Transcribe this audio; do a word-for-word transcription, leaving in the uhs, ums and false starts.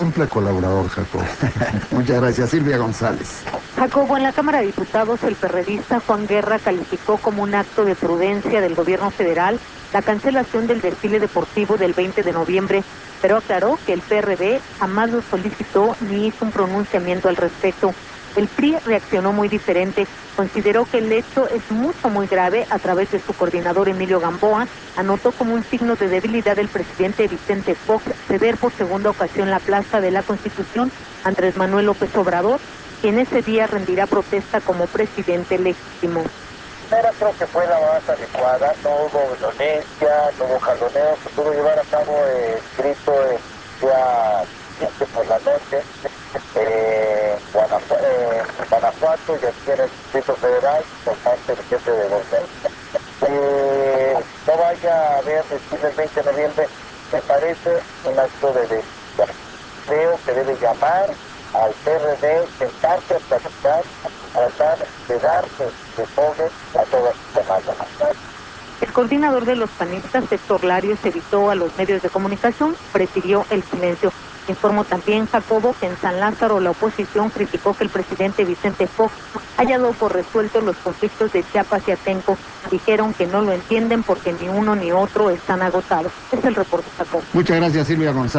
simple colaborador, Jacobo. Muchas gracias, Silvia González. Jacobo, en la Cámara de Diputados, el perredista Juan Guerra calificó como un acto de prudencia del gobierno federal la cancelación del desfile deportivo del veinte de noviembre, pero aclaró que el P R D jamás lo solicitó ni hizo un pronunciamiento al respecto. El P R I reaccionó muy diferente, consideró que el hecho es mucho, muy grave. A través de su coordinador Emilio Gamboa, anotó como un signo de debilidad del presidente Vicente Fox ceder por segunda ocasión la Plaza de la Constitución a Andrés Manuel López Obrador, quien ese día rendirá protesta como presidente legítimo. Primera creo que fue la más adecuada, no hubo violencia, no hubo jaloneo, se pudo llevar a cabo el grito el día siete por la noche, eh, Guanajuato, eh, Guanajuato y aquí en el Distrito Federal por parte del jefe de gobierno. Eh, no vaya a haber después del veinte de noviembre, me parece un acto de debilidad. Creo que debe llamar al P R D, sentarse a platicar, tratar de darse de poder a todas sus demandas. El coordinador de los panistas, Héctor Larios, evitó a los medios de comunicación, prefirió el silencio. Informó también, Jacobo, que en San Lázaro la oposición criticó que el presidente Vicente Fox haya dado por resueltos los conflictos de Chiapas y Atenco. Dijeron que no lo entienden porque ni uno ni otro están agotados. Es el reporte, Jacobo. Muchas gracias, Silvia González.